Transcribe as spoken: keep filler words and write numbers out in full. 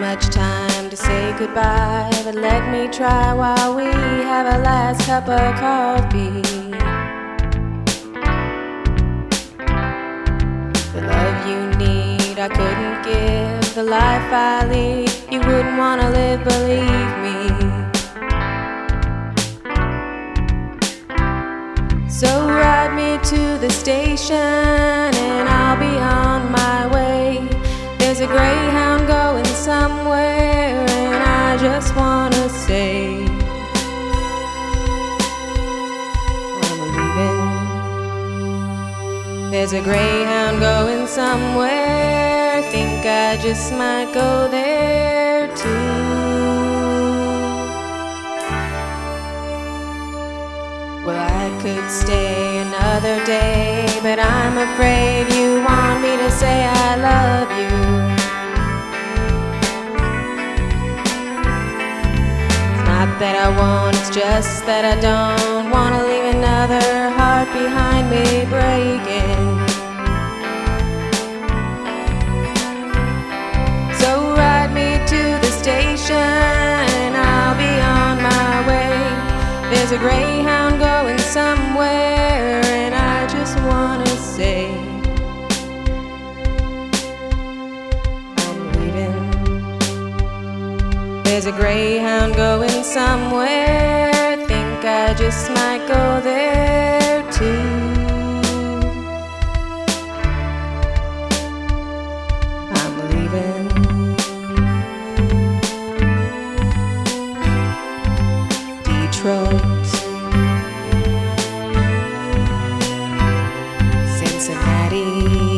much time to say goodbye, but let me try while we have a last cup of coffee. The love you need I couldn't give, the life I lead you wouldn't wanna live, believe me. So ride me to the station and I'll be on my way. There's a Greyhound going somewhere and I just wanna say I'm leaving. There's a Greyhound going somewhere, think I just might go there too. Well, I could stay another day, but I'm afraid you want me to say I love you. It's not that I won't, it's just that I don't want to leave another heart behind me breaking. So ride me to the station and I'll be on my way. There's a Greyhound going somewhere and I just wanna say I'm leaving. There's a Greyhound going somewhere, think I just might go there too. I'm leaving. Detroit, Cincinnati,